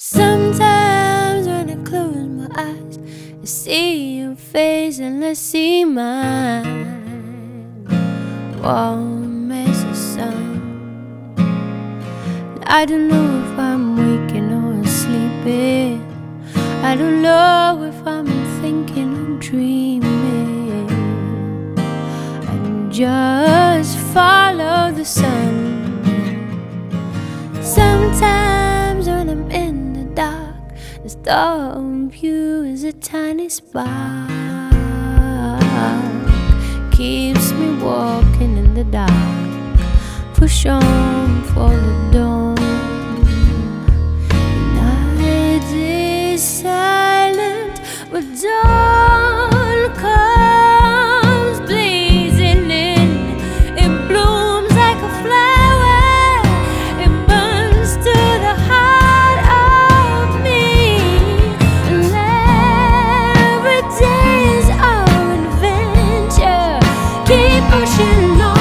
Sometimes when I close my eyes, I see your face and I see mine, warm as the sun. I don't know if I'm waking or sleeping. I don't know if I'm thinking or dreaming. I just follow the sun. Sometimes when I'm in the dark, the thought of you is a tiny spark, keeps me walking in the dark, push on for the dawn. The night is silent, but dawn comes blazing in. It blooms like a flower, it burns to the heart of me. And every day is our adventure. Keep pushing on.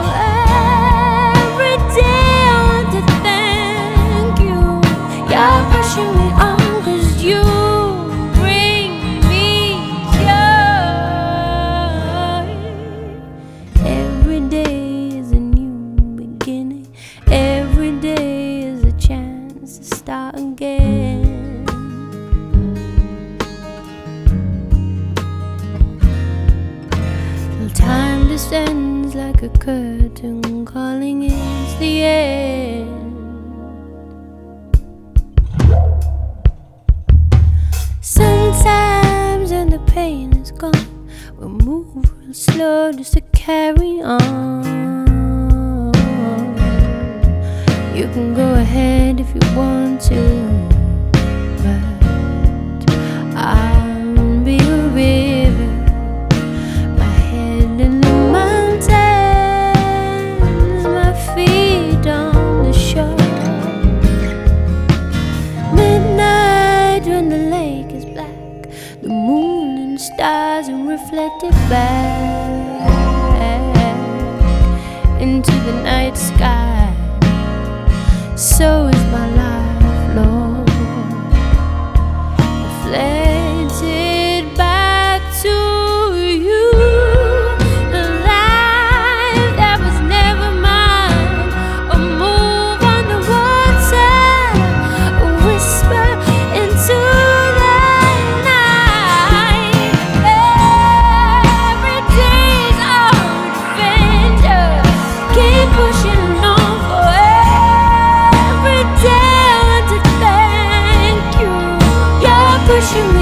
You're pushing me on 'cause you bring me joy. Every day is a new beginning. Every day is a chance to start again. Till time descends like a curtain, calling it's the end. Sometimes when the pain is gone, we'll move real slow just to carry on. You can go ahead if you want to, but I'll be a river, my head in the mountains, my feet on the shore. Midnight when the lake is black, the moon and stars are reflected back into the night sky. So is my life, Lord, reflected back to you. The life that was never mine, a move on the water, a whisper into the night. Every day's our adventure. Keep pushing on for every day. I want to thank you. You're pushing